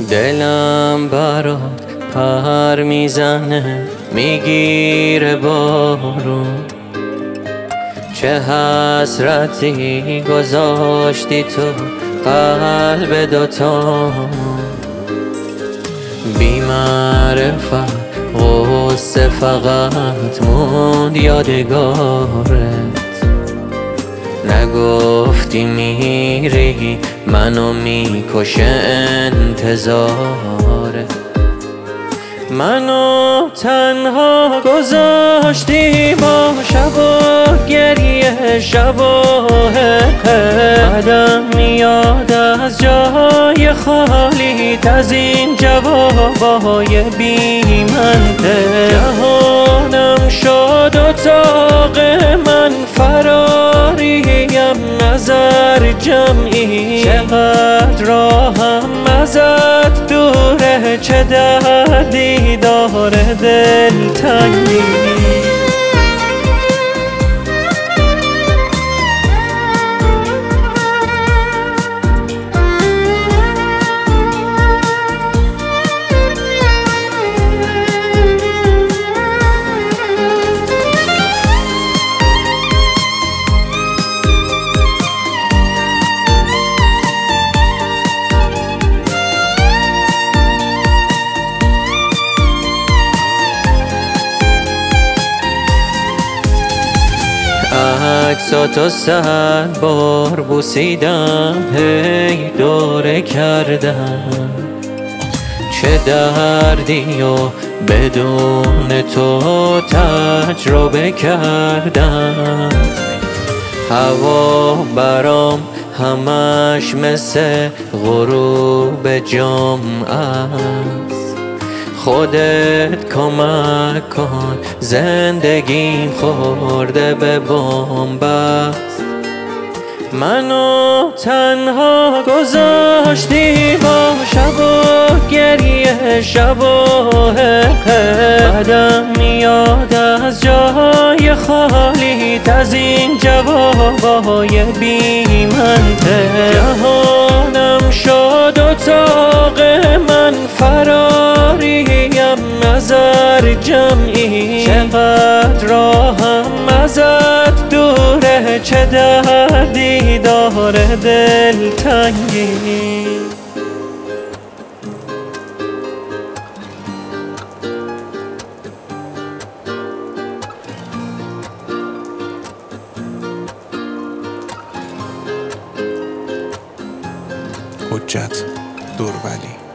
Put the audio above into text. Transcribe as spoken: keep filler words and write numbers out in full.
دلم برات پر میزنه میگیره بارون، چه حسرتی گذاشتی تو قلب دوتا. بی معرفت غصه فقط موند یادگارت، نگفتی میری منو میکشه انتظاره. منو تنها گذاشتی با شب و گریه شباهه، بعدم میاد از جای خالیت از این جوابای بی منطق. جهانم شد اتاق من فراریم نظر جمعی، چقدر راهم ازت دوره، چه دردی داره دلتنگی. عکساتو صد بار بوسیدم، هی دوره کردم، چه دردی و بدون تو تجربه کردم. هوا برام همش مثل غروب جمعه است، خودت کمک کن زندگیم خورده به بنبست. منو تنها گذاشتی با شب و گریه شباهه، بعدم میاد از جای خالیت از این جوابای بی منطق. جهانم شد اتاق من فراریم نظر جمعی، چقدر راهم ازت دوره، چه دردی داره دلتنگی. حجت دورولی.